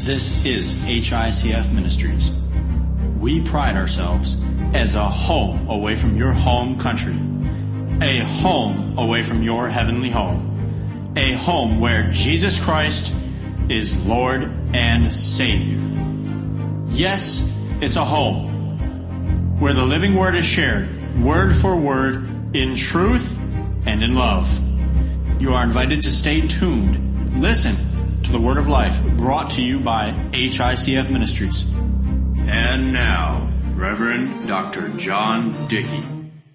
This is HICF Ministries. We pride ourselves as a home away from your home country, a home away from your heavenly home, a home where Jesus Christ is Lord and Savior. Yes, it's a home where the living word is shared, word for word, in truth and in love. You are invited to stay tuned. Listen to the Word of Life brought to you by HICF Ministries. And now, Reverend Dr. John Dickey.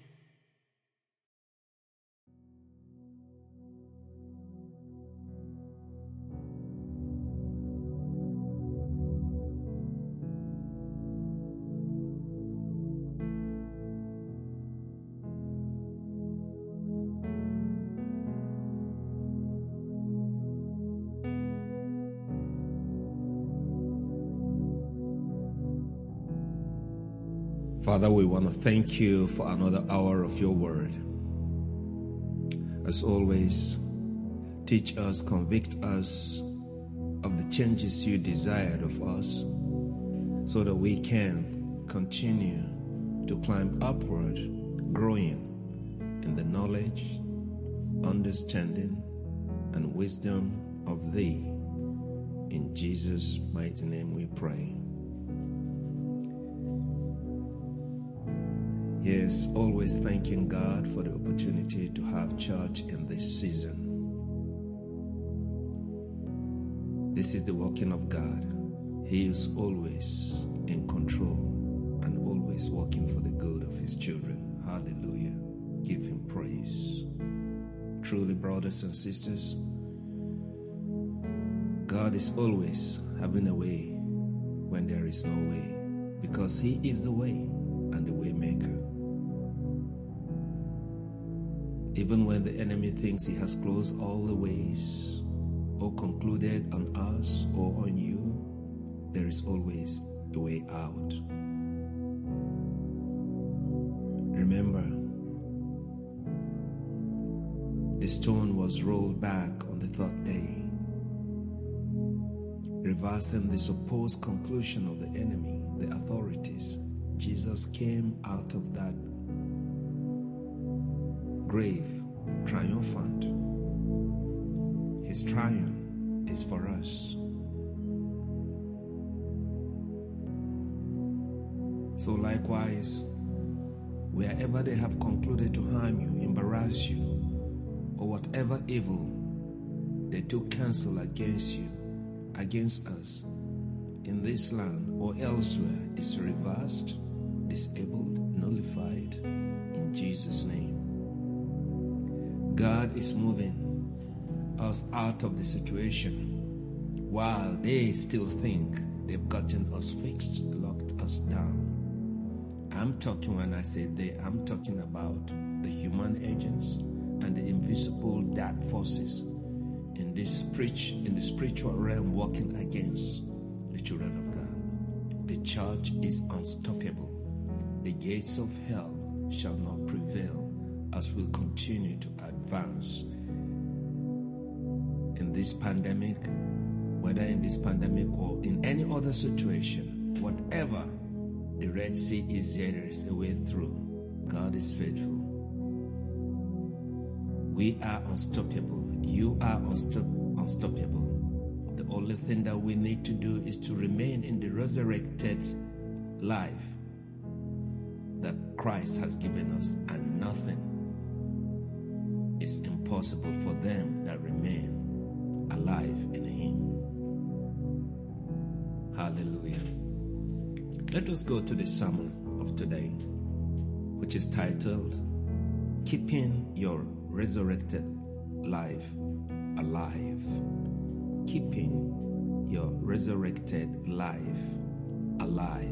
Father, we want to thank you for another hour of your word. As always, teach us, convict us of the changes you desired of us so that we can continue to climb upward, growing in the knowledge, understanding, and wisdom of Thee. In Jesus' mighty name we pray. Yes, always thanking God for the opportunity to have church in this season. This is the working of God. He is always in control and always working for the good of His children. Hallelujah. Give Him praise. Truly, brothers and sisters, God is always having a way when there is no way, because He is the way and the way maker. Even when the enemy thinks he has closed all the ways or concluded on us or on you, there is always a way out. Remember, the stone was rolled back on the third day, reversing the supposed conclusion of the enemy, the authorities. Jesus came out of that grave triumphant. His triumph is for us. So likewise, wherever they have concluded to harm you, embarrass you, or whatever evil they took counsel against you, against us, in this land or elsewhere, is reversed, disabled, nullified, in Jesus' name. God is moving us out of the situation while they still think they've gotten us fixed, locked us down. I'm talking, when I say they, I'm talking about the human agents and the invisible dark forces in the spiritual realm working against the children of God. The church is unstoppable. The gates of hell shall not prevail as we continue to advance in this pandemic, whether in this pandemic or in any other situation. Whatever the Red Sea is, there is a way through. God is faithful. We are unstoppable. You are unstoppable. The only thing that we need to do is to remain in the resurrected life that Christ has given us, and nothing is impossible for them that remain alive in Him. Hallelujah. Let us go to the sermon of today, which is titled, Keeping Your Resurrected Life Alive. Keeping your resurrected life alive.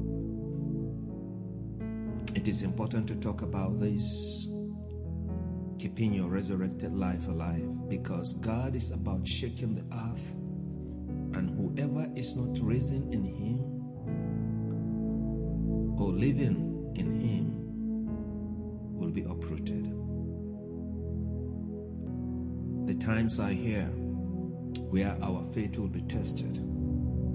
It is important to talk about this, keeping your resurrected life alive, because God is about shaking the earth, and whoever is not risen in Him or living in Him will be uprooted. The times are here where our faith will be tested.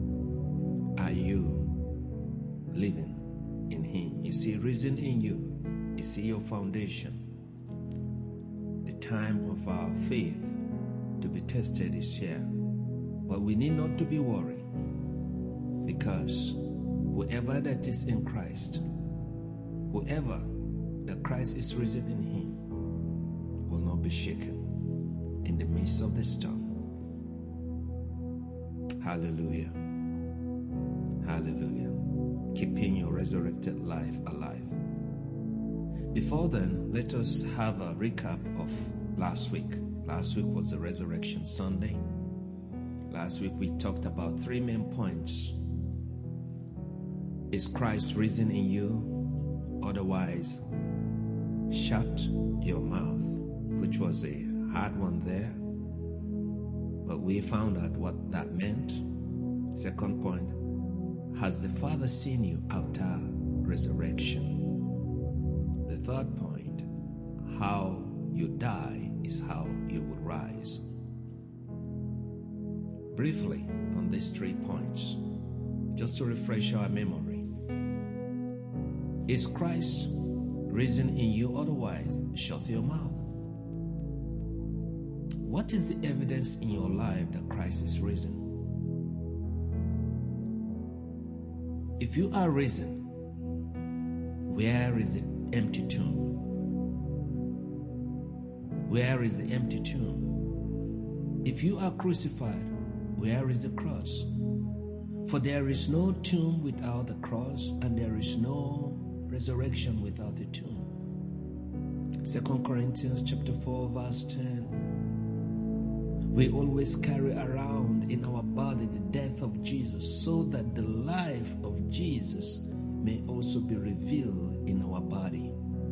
are you living in Him? Is He risen in you? Is He your foundation? The time of our faith to be tested is here. But we need not to be worried, because whoever that is in Christ, whoever that Christ is risen in him, will not be shaken in the midst of the storm. Hallelujah. Hallelujah. Keeping your resurrected life alive. Before then, let us have a recap of last week. Last week was the Resurrection Sunday. Last week we talked about 3 main points. Is Christ risen in you? Otherwise, shut your mouth, which was a hard one there. But we found out what that meant. Second point, has the Father seen you after resurrection? The third point, how you die is how you will rise. Briefly on these 3 points, just to refresh our memory. Is Christ risen in you? Otherwise, shut your mouth. What is the evidence in your life that Christ is risen? If you are risen, where is the empty tomb? Where is the empty tomb? If you are crucified, where is the cross? For there is no tomb without the cross, and there is no resurrection without the tomb. 2 Corinthians chapter 4 verse 10. We always carry around in our body the death of Jesus, so that the life of Jesus may also be revealed in our body.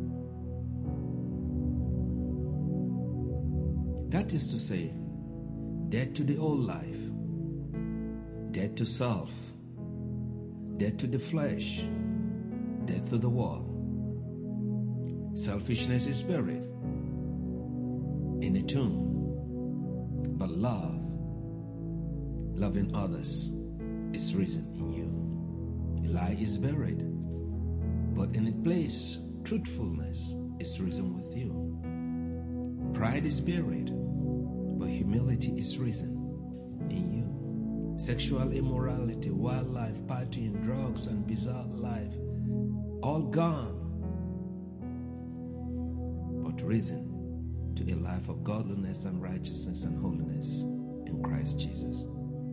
That is to say, dead to the old life, dead to self, dead to the flesh, death to the world. Selfishness is buried in a tomb, but love, loving others, is risen in you. Lie is buried, but in its place, truthfulness is risen with you. Pride is buried, but humility is risen in you. Sexual immorality, wildlife, partying, drugs, and bizarre life, all gone, but risen to a life of godliness and righteousness and holiness in Christ Jesus.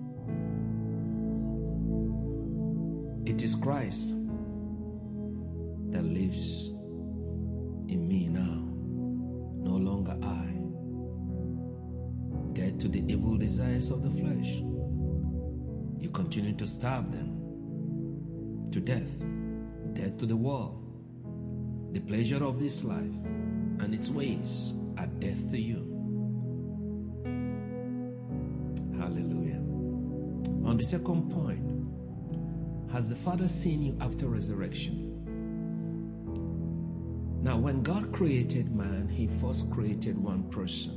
It is Christ that lives in me now, no longer I. Dead to the evil desires of the flesh, you continue to starve them to death. Death to the world. The pleasure of this life and its ways are death to you. Hallelujah. On the second point, has the Father seen you after resurrection? Now, when God created man, He first created one person,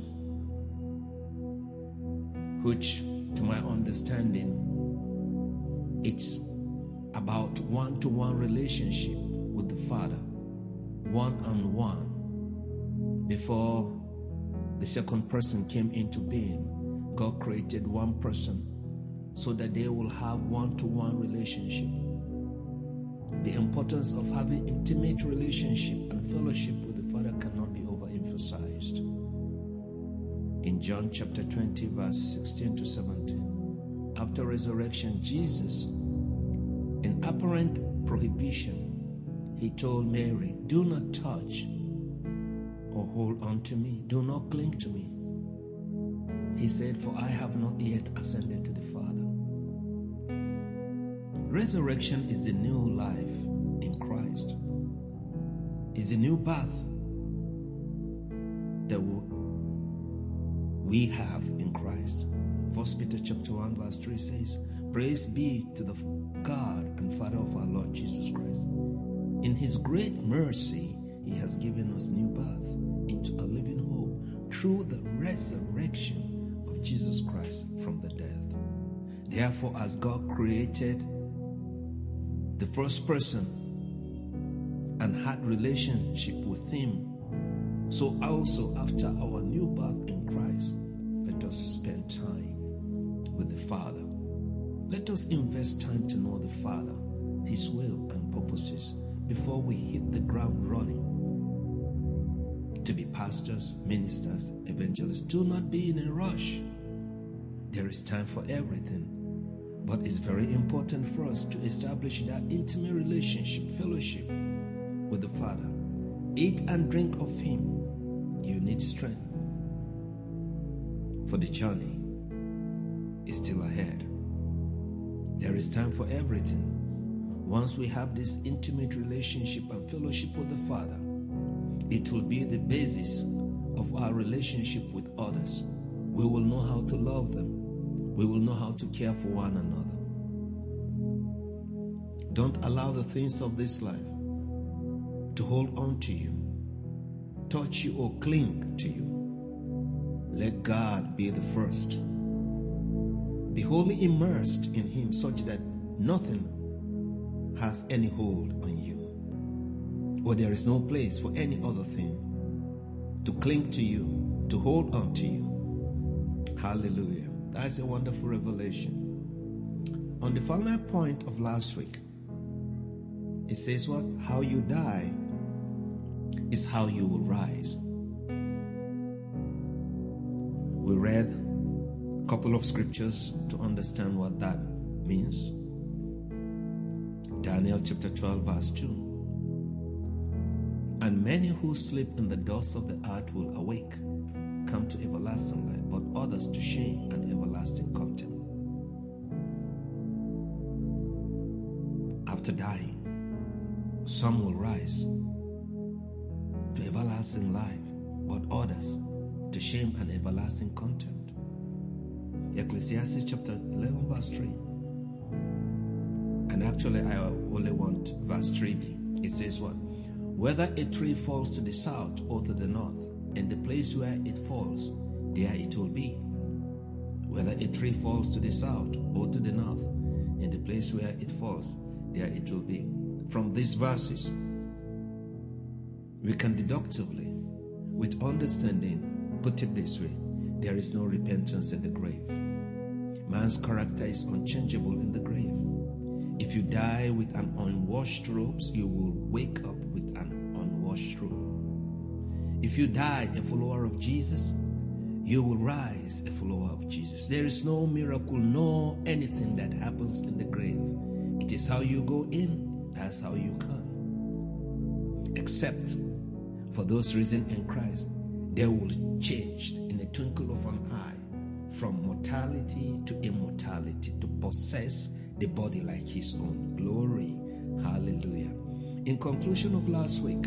which, to my understanding, it's about one-to-one relationship with the Father, one-on-one. Before the second person came into being, God created one person so that they will have one-to-one relationship. The importance of having intimate relationship and fellowship with the Father cannot be overemphasized. In John chapter 20, verse 16 to 17, after resurrection, Jesus, in apparent prohibition, He told Mary, "Do not touch or hold on to me. Do not cling to me." He said, "For I have not yet ascended to the Father." Resurrection is the new life in Christ. It's the new birth that we have in Christ. 1 Peter chapter 1 verse 3 says, "Praise be to the God and Father of our Lord Jesus Christ. In His great mercy, He has given us new birth into a living hope through the resurrection of Jesus Christ from the dead. Therefore, as God created the first person, and had relationship with him, so also after our new birth in Christ, let us spend time with the Father. Let us invest time to know the Father, His will and purposes before we hit the ground running. To be pastors, ministers, evangelists, do not be in a rush. There is time for everything, but it's very important for us to establish that intimate relationship, fellowship with the Father. Eat and drink of Him. You need strength, for the journey is still ahead. There is time for everything. Once we have this intimate relationship and fellowship with the Father, it will be the basis of our relationship with others. We will know how to love them. We will know how to care for one another. Don't allow the things of this life to hold on to you, touch you, or cling to you. Let God be the first. Be wholly immersed in Him such that nothing has any hold on you, or there is no place for any other thing to cling to you, to hold on to you. Hallelujah. That's a wonderful revelation. On the final point of last week, it says what? How you die is how you will rise. We read a couple of scriptures to understand what that means. Daniel chapter 12 verse 2. And many who sleep in the dust of the earth will awake, come to everlasting life, but others to shame and everlasting contempt. After dying, some will rise to everlasting life, but others to shame and everlasting contempt. Ecclesiastes chapter 11 verse 3. And actually I only want verse 3b. It says what? Whether a tree falls to the south or to the north, in the place where it falls, there it will be. Whether a tree falls to the south or to the north, in the place where it falls, there it will be. From these verses, we can deductively, with understanding, put it this way: there is no repentance in the grave. Man's character is unchangeable in the grave. If you die with an unwashed robe, you will wake up with an unwashed robe. If you die a follower of Jesus, you will rise a follower of Jesus. There is no miracle, no anything that happens in the grave. It is how you go in, that's how you come. Except for those risen in Christ, they will change in a twinkle of an eye from mortality to immortality, to possess the body like His own. Glory. Hallelujah. In conclusion of last week,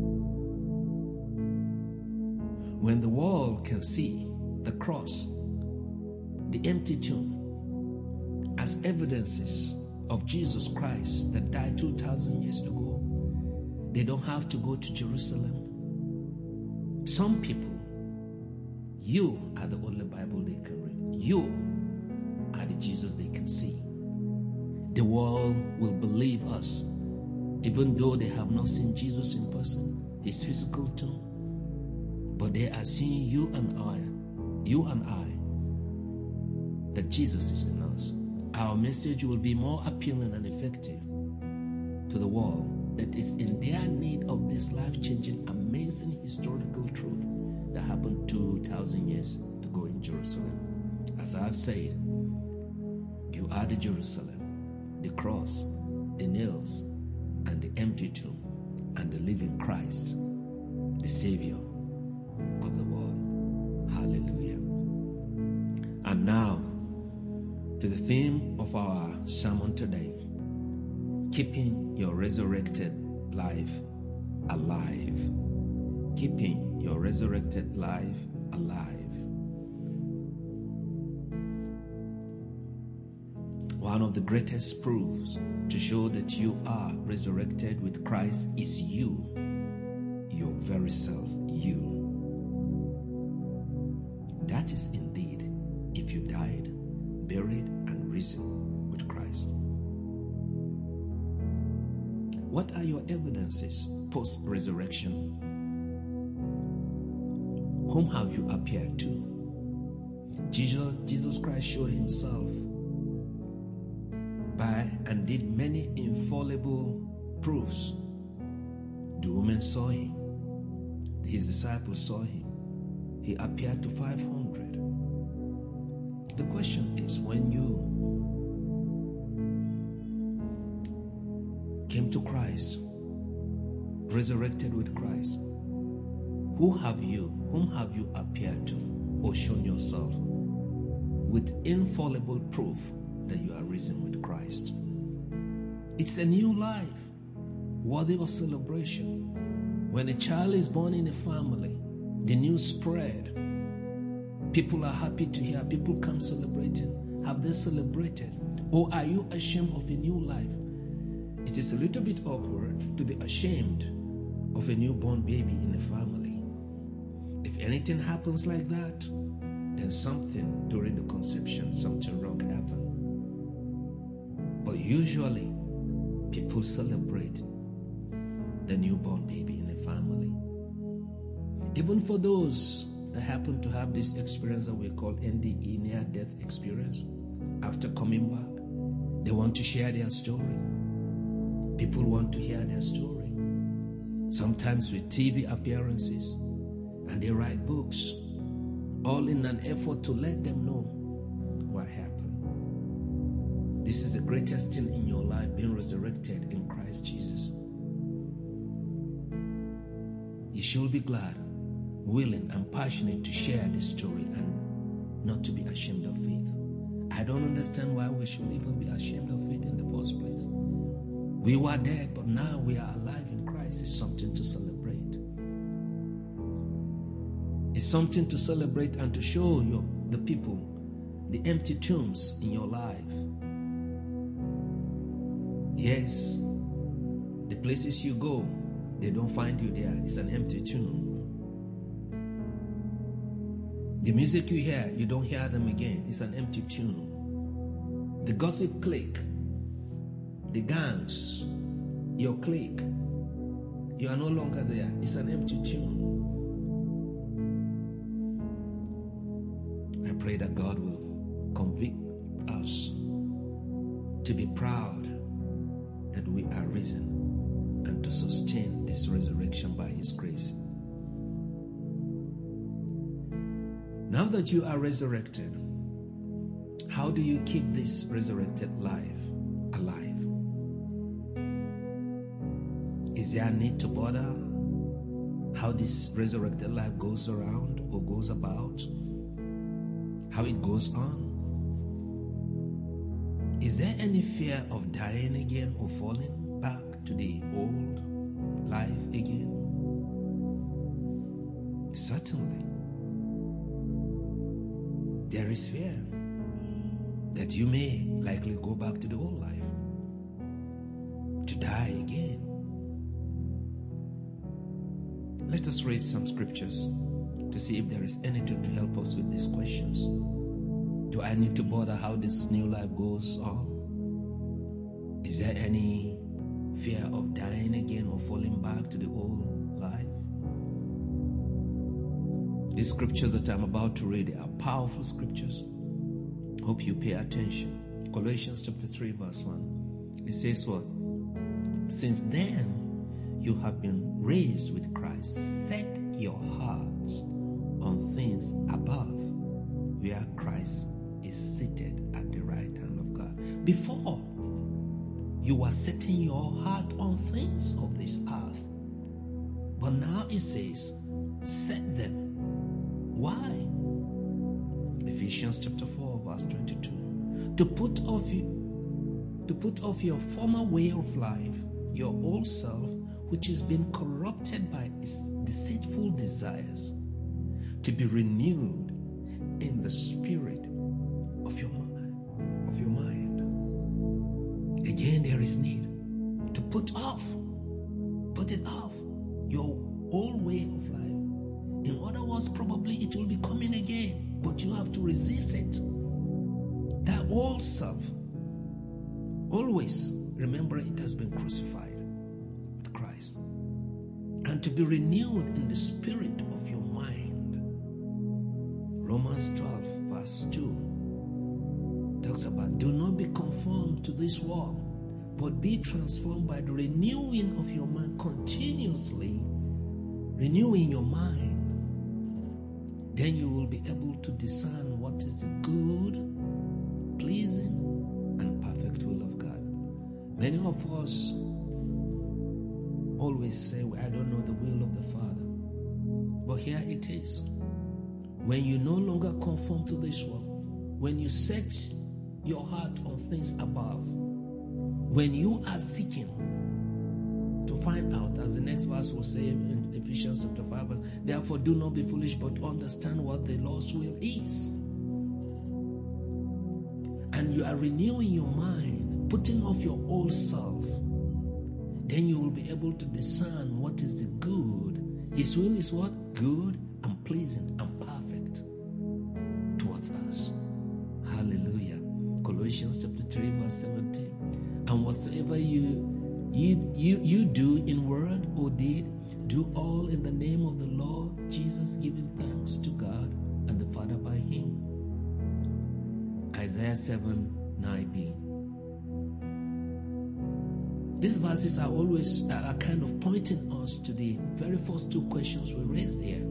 when the world can see the cross, the empty tomb, as evidences of Jesus Christ that died 2,000 years ago, they don't have to go to Jerusalem. Some people, you are the only Bible they can read. You are the Jesus they can see. The world will believe us, even though they have not seen Jesus in person, His physical tomb. But they are seeing you and I, that Jesus is in us. Our message will be more appealing and effective to the world that is in their need of this life-changing, amazing historical truth that happened 2,000 years ago in Jerusalem. As I've said, you are the Jerusalem, the cross, the nails, and the empty tomb, and the living Christ, the Savior of the world. Hallelujah. And now, to the theme of our sermon today: keeping your resurrected life alive. Keeping your resurrected life alive. One of the greatest proofs to show that you are resurrected with Christ is you, your very self, you. That is indeed if you died, buried, and risen with Christ. What are your evidences post-resurrection? Whom have you appeared to? Jesus Christ showed himself by and did many infallible proofs. The women saw him. His disciples saw him. He appeared to 500. The question is, when you came to Christ, resurrected with Christ, whom have you appeared to or shown yourself with infallible proof that you are risen with Christ? It's a new life, worthy of celebration. When a child is born in a family, the news spread. People are happy to hear. People come celebrating. Have they celebrated? Or are you ashamed of a new life? It is a little bit awkward to be ashamed of a newborn baby in a family. If anything happens like that, then something during the conception, something wrong happened. But usually, people celebrate the newborn baby in a family. Even for those that happen to have this experience that we call NDE, near-death experience, after coming back, they want to share their story. People want to hear their story. Sometimes with TV appearances, and they write books, all in an effort to let them know what happened. This is the greatest thing in your life, being resurrected in Christ Jesus. You should be glad, willing, and passionate to share this story and not to be ashamed of faith. I don't understand why we should even be ashamed of faith in the first place. We were dead, but now we are alive in Christ. It's something to celebrate. It's something to celebrate and to show the people the empty tombs in your life. Yes, the places you go, they don't find you there. It's an empty tomb. The music you hear, you don't hear them again. It's an empty tomb. The gossip clique, the gangs, your clique, you are no longer there. It's an empty tomb. I pray that God will convict us to be proud that we are risen and to sustain this resurrection by His grace. Now that you are resurrected, how do you keep this resurrected life alive? Is there a need to bother how this resurrected life goes around or goes about? How it goes on? Is there any fear of dying again or falling back to the old life again? Certainly. There is fear that you may likely go back to the old life, to die again. Let us read some scriptures to see if there is anything to help us with these questions. Do I need to bother how this new life goes on? Is there any fear of dying again or falling back to the old life? These scriptures that I'm about to read are powerful scriptures. Hope you pay attention. Colossians chapter 3 verse 1. It says what? Since then you have been raised with Christ. Set your hearts on things above, where Christ is seated at the right hand of God. Before, you were setting your heart on things of this earth. But now it says, set them. Why? Ephesians chapter 4 verse 22. To put off your former way of life, your old self, which has been corrupted by its deceitful desires, to be renewed in the spirit of your mind. Again, there is need to put it off your old way of life. In other words, probably it will be coming again, but you have to resist it. That old self, always remember it has been crucified. and to be renewed in the spirit of your mind. Romans 12 verse 2 talks about, do not be conformed to this world, but be transformed by the renewing of your mind, continuously renewing your mind. Then you will be able to discern what is the good, pleasing, and perfect will of God. Many of us always say, well, I don't know the will of the Father. But here it is. When you no longer conform to this world, when you set your heart on things above, when you are seeking to find out, as the next verse will say in Ephesians chapter 5, therefore do not be foolish, but understand what the Lord's will is. And you are renewing your mind, putting off your old self, then you will be able to discern what is the good. His will is what? Good and pleasing and perfect towards us. Hallelujah. Colossians chapter 3 verse 17. And whatsoever you do in word or deed, do all in the name of the Lord Jesus, giving thanks to God and the Father by him. Isaiah 7:9b. These verses are always kind of pointing us to the very first two questions we raised here.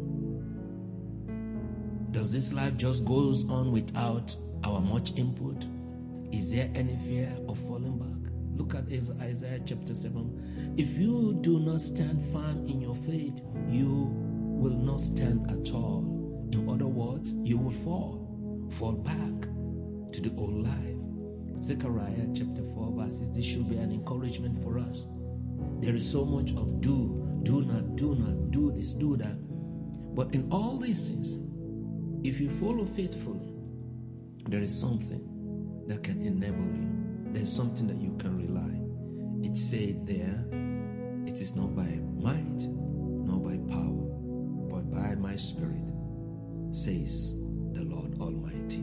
Does this life just goes on without our much input? Is there any fear of falling back? Look at Isaiah chapter 7. If you do not stand firm in your faith, you will not stand at all. In other words, you will fall back to the old life. Zechariah chapter 4 verses, this should be an encouragement for us. There is so much of do not, do this, do that. But in all these things, if you follow faithfully, there is something that can enable you. There's something that you can rely. It says there, it is not by might, nor by power, but by my spirit, says the Lord Almighty.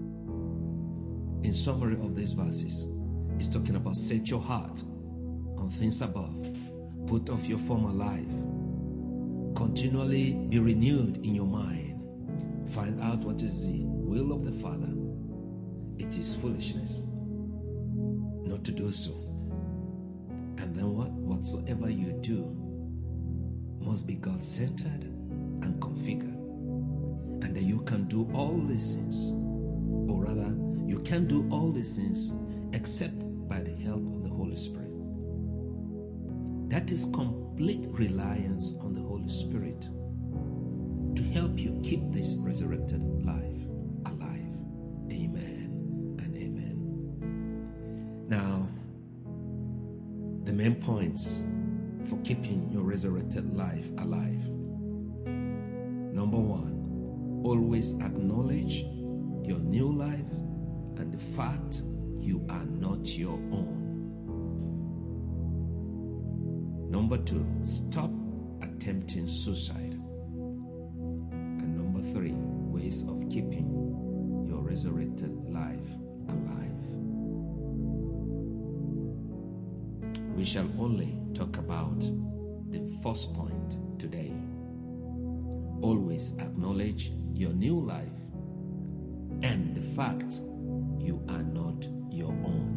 In summary of these verses, it's talking about set your heart on things above, put off your former life, continually be renewed in your mind, find out what is the will of the Father. It is foolishness not to do so. And then whatsoever you do must be God-centered and configured. And then you can do all these things, or rather, you can't do all these things except by the help of the Holy Spirit. That is complete reliance on the Holy Spirit to help you keep this resurrected life alive. Amen and amen. Now, the main points for keeping your resurrected life alive. Number one, always acknowledge your new life and the fact you are not your own. Number two, stop attempting suicide. And number three, ways of keeping your resurrected life alive. We shall only talk about the first point today. Always acknowledge your new life and the fact you are not your own.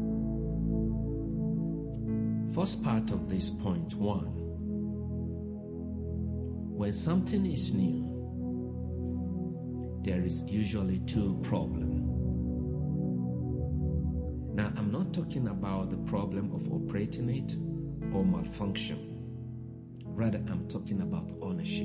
First part of this point one. When something is new, there is usually two problems. Now, I'm not talking about the problem of operating it or malfunction. Rather, I'm talking about ownership.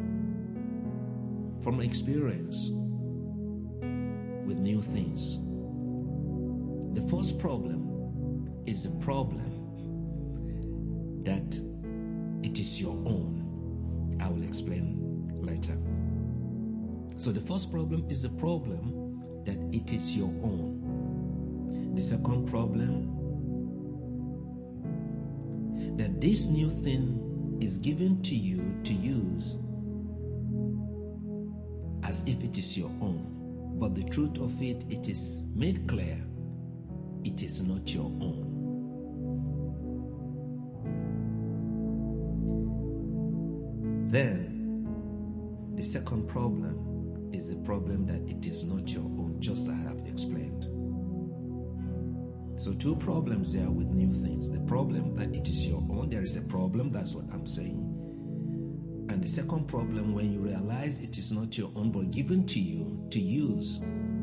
From experience with new things, the first problem is the problem that it is your own. I will explain later. So the first problem is the problem that it is your own. The second problem, that this new thing is given to you to use as if it is your own. But the truth of it, it is made clear, it is not your own. Then, the second problem is the problem that it is not your own, just as I have explained. So two problems there with new things. The problem that it is your own, there is a problem, that's what I'm saying. And the second problem, when you realize it is not your own, but given to you to use.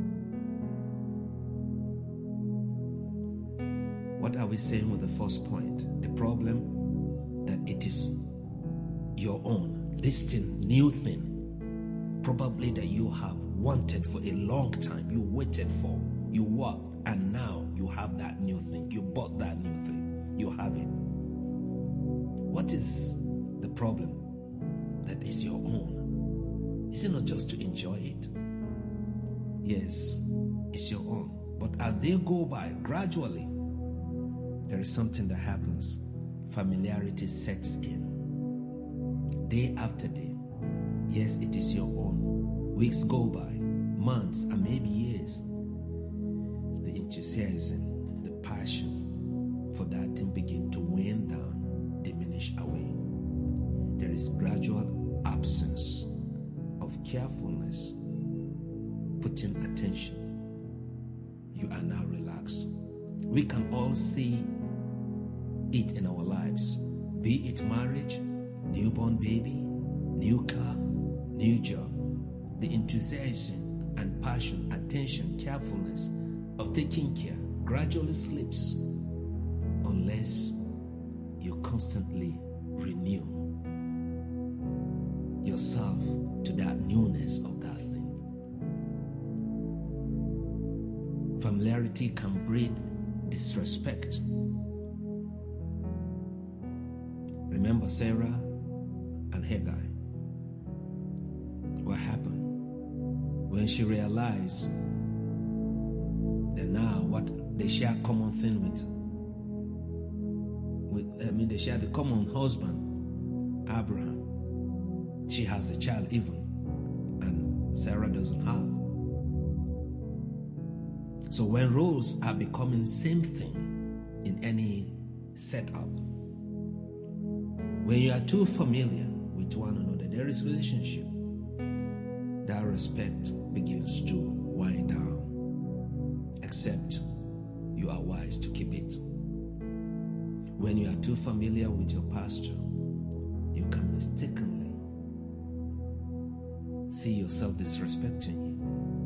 What are we saying with the first point? The problem that it is your own, this thing, new thing, probably that you have wanted for a long time, you waited for, you worked, and now you have that new thing. You bought that new thing. You have it. What is the problem that is your own? Is it not just to enjoy it? Yes, it's your own. But as they go by, gradually, there is something that happens. Familiarity sets in. Day after day. Yes, it is your own. Weeks go by, months, and maybe years. The enthusiasm, the passion for that thing begin to wane down, diminish away. There is gradual absence of carefulness, putting attention. You are now relaxed. We can all see it in our lives, be it marriage, newborn baby, new car, new job. The enthusiasm and passion, attention, carefulness of taking care gradually slips unless you constantly renew yourself to that newness of that thing. Familiarity can breed disrespect. Remember Sarah and Hagar. What happened? When she realized that now what they share a common thing they share the common husband, Abraham. She has a child even, and Sarah doesn't have. So when roles are becoming same thing in any setup, when you are too familiar with one another, there is relationship. That respect begins to wind down, except you are wise to keep it. When you are too familiar with your pastor, you can mistakenly see yourself disrespecting him.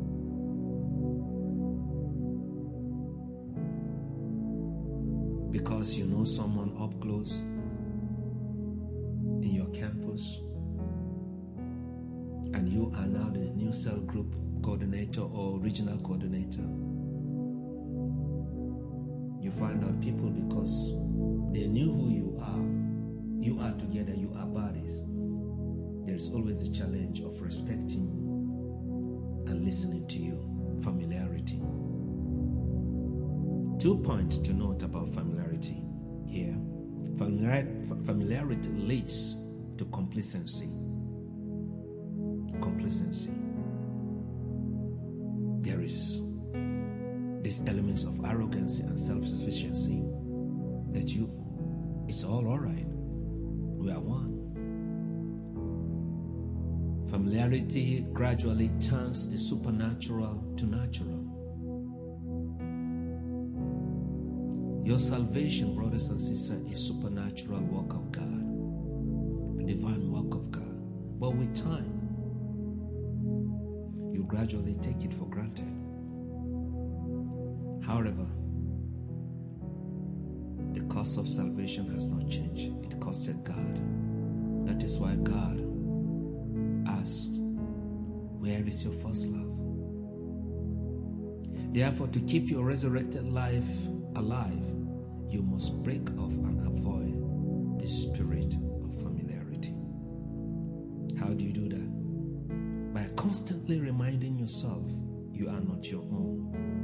Because you know someone up close in your campus, and you are now the new cell group coordinator or regional coordinator. You find out people, because they knew who you are together, you are buddies. There's always the challenge of respecting and listening to you. Familiarity. 2 points to note about familiarity here. Familiarity leads to complacency. Complacency. There is these elements of arrogance and self-sufficiency that it's all right. We are one. Familiarity gradually turns the supernatural to natural. Your salvation, brothers and sisters, is supernatural work of God, a divine work of God. But with time, you gradually take it for granted. However, the cost of salvation has not changed. It costed God. That is why God asked, where is your first love? Therefore, to keep your resurrected life alive, you must break off and avoid the spirit of familiarity. How do you do that? By constantly reminding yourself you are not your own.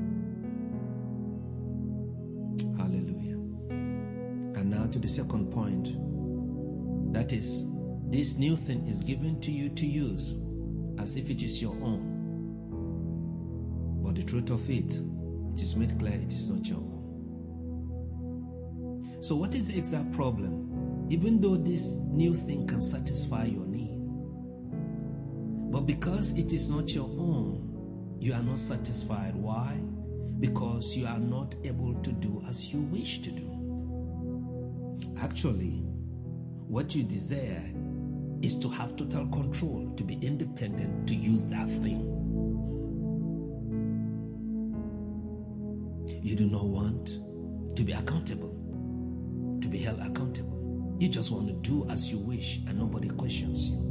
Hallelujah. And now to the second point. That is, this new thing is given to you to use as if it is your own. But the truth of it is made clear it is not your own. So what is the exact problem Even though this new thing can satisfy your need. But because it is not your own, you are not satisfied. Why? Because you are not able to do as you wish to do. Actually, what you desire is to have total control, to be independent, to use that thing. You do not want to be accountable, to be held accountable. You just want to do as you wish and nobody questions you.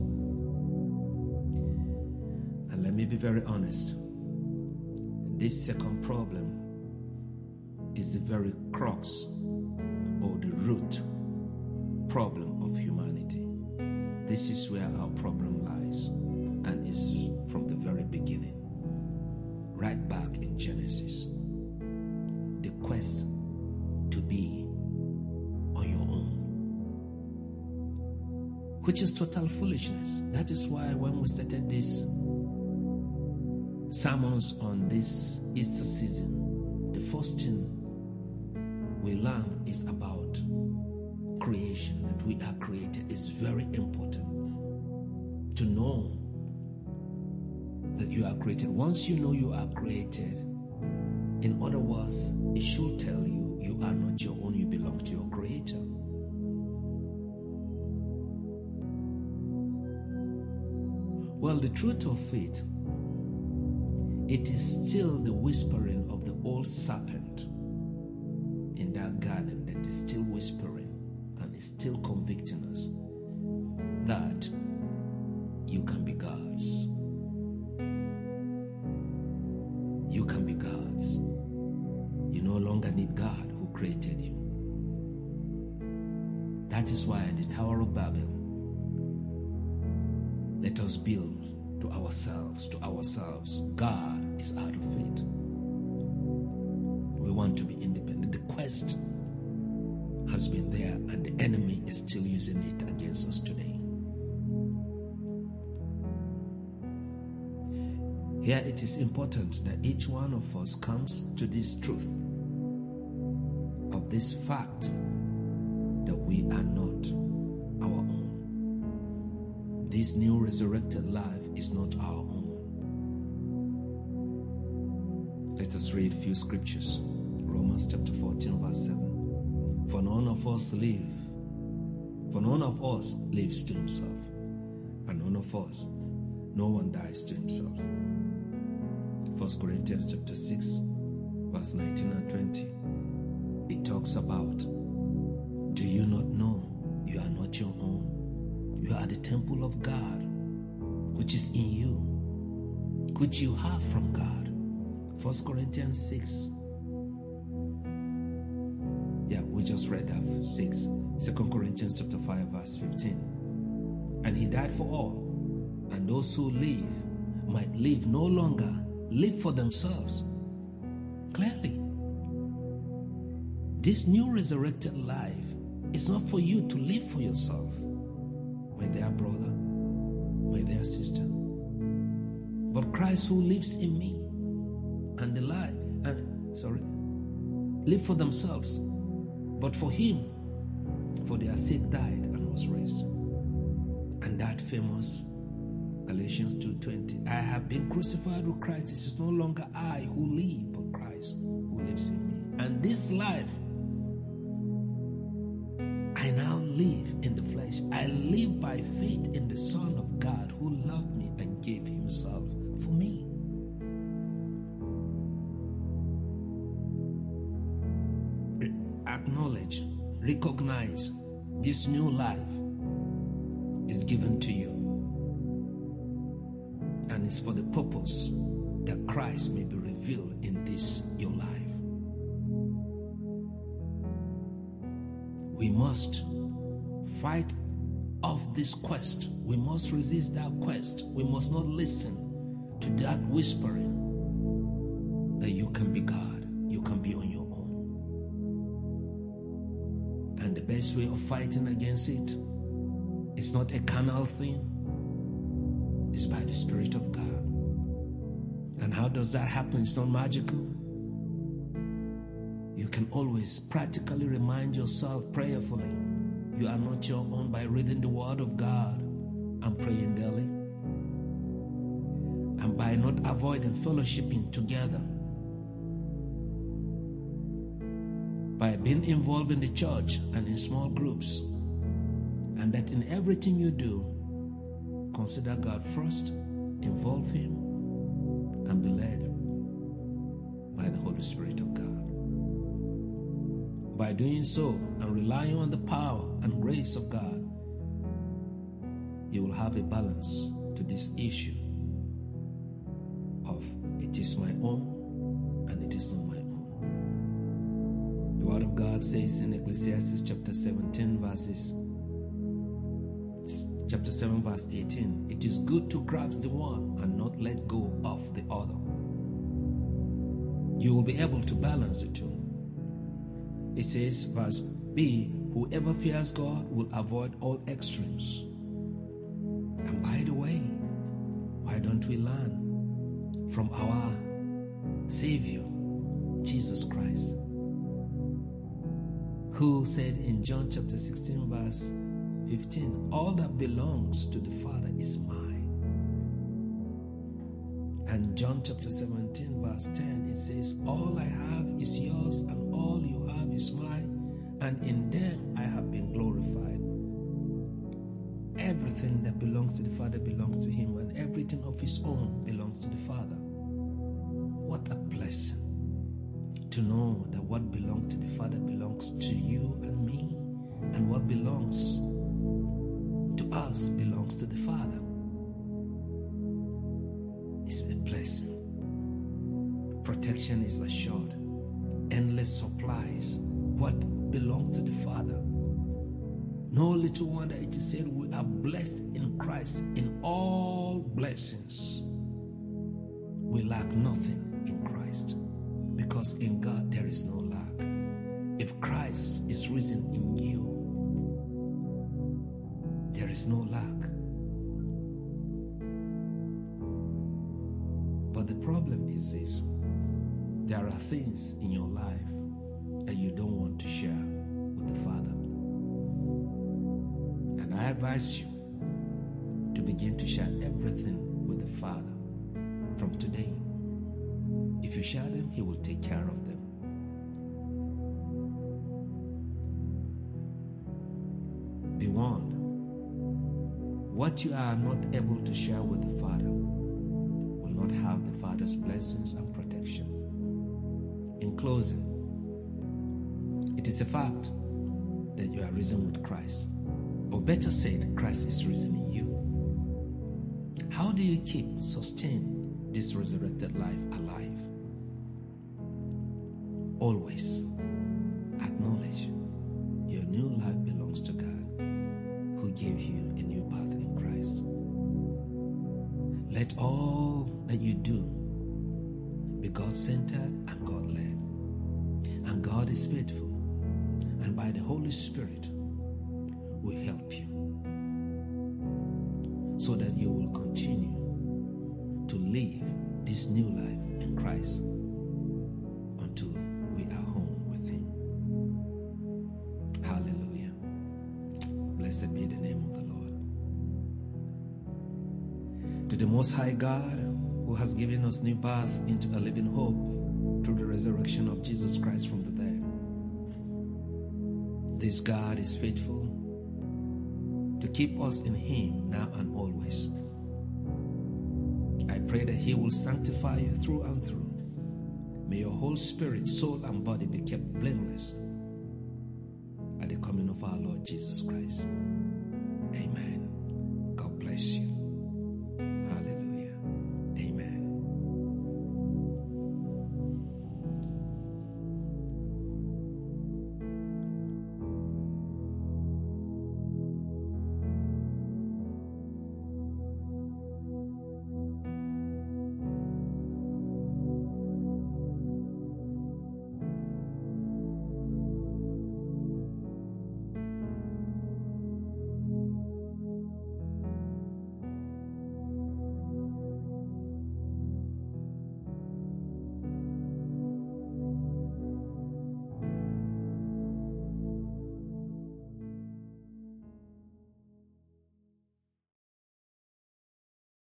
And let me be very honest. This second problem is the very crux or the root problem of humanity. This is where our problem lies, and is from the very beginning, right back in Genesis. The quest to be on your own, which is total foolishness. That is why when we started this sermons on this Easter season, the first thing we learn is about creation, that we are created. It's very important to know that you are created. Once you know you are created, in other words, it should tell you you are not your own, you belong to your Creator. Well, the truth of it, it is still the whispering of the old serpent in that garden that is still whispering and is still convicting us that you can be gods. You can be gods. You no longer need God who created you. That is why at the Tower of Babel, let us build to ourselves. God is out of it. We want to be independent. The quest has been there, and the enemy is still using it against us today. Here it is important that each one of us comes to this truth of this fact that we are not our own. This new resurrected life is not our own. Let us read a few scriptures. Romans chapter 14 verse 7. For none of us lives to himself, and none of us, no one dies to himself. 1 Corinthians chapter 6 verse 19 and 20. It talks about, do you not know you are not your own? You are the temple of God, which is in you, which you have from God. 1 Corinthians 6. Yeah, we just read that 6. 2 Corinthians chapter 5 verse 15. And he died for all, and those who live might live no longer live for themselves. Clearly, this new resurrected life is not for you to live for yourself, my dear brother, my dear sister, but Christ who lives in me, and live for themselves, but for him, for their sake died and was raised. And that famous Galatians 2:20, I have been crucified with Christ. It is no longer I who live, but Christ who lives in me. And this life I now live in the flesh. I live by faith in the Son of God who loved me and gave himself for me. Acknowledge, recognize this new life is given to you, and it's for the purpose that Christ may be revealed in this your life. We must fight off this quest. We must resist that quest. We must not listen to that whispering that you can be God, you can be on your own. And the best way of fighting against it is not a carnal thing, it's by the Spirit of God. And how does that happen? It's not magical. You can always practically remind yourself prayerfully you are not your own by reading the Word of God and praying daily, and by not avoiding fellowshipping together, by being involved in the church and in small groups, and that in everything you do, consider God first, involve Him, and be led by the Holy Spirit of God. By doing so and relying on the power and grace of God, you will have a balance to this issue of it is my own and it is not my own. The Word of God says in Ecclesiastes chapter 7 verse 18, it is good to grasp the one and not let go of the other. You will be able to balance the two. It says, verse B, whoever fears God will avoid all extremes. And by the way, why don't we learn from our Savior, Jesus Christ, who said in John chapter 16 verse 15, all that belongs to the Father is mine. And John chapter 17 verse 10, it says, all I have is yours and all you have is mine, and in them I have been glorified. Everything that belongs to the Father belongs to Him, and everything of His own belongs to the Father. What a blessing to know that what belongs to the Father belongs to you and me, and what belongs to us belongs to the Father. It's a blessing. Protection is assured. Endless supplies. What belongs to the Father? No little wonder it is said we are blessed in Christ in all blessings. We lack nothing in Christ, because in God there is no lack. If Christ is risen in you, there is no lack. But the problem is this: there are things in your life that you don't want to share with the Father. And I advise you to begin to share everything with the Father from today. If you share them, He will take care of them. Be warned. What you are not able to share with the Father will not have the Father's blessings and protection. In closing, it is a fact that you are risen with Christ. Or better said, Christ is risen in you. How do you sustain this resurrected life alive? Always acknowledge your new life belongs to God, who gave you a new path in Christ. Let all that you do be God-centered and God-led. And God is faithful, and by the Holy Spirit will help you, so that you will continue to live this new life in Christ until we are home with Him. Hallelujah. Blessed be the name of the Lord. To the Most High God, who has given us new birth into a living hope through the resurrection of Jesus Christ from the dead. This God is faithful to keep us in Him now and always. I pray that He will sanctify you through and through. May your whole spirit, soul, and body be kept blameless at the coming of our Lord Jesus Christ. Amen. God bless you.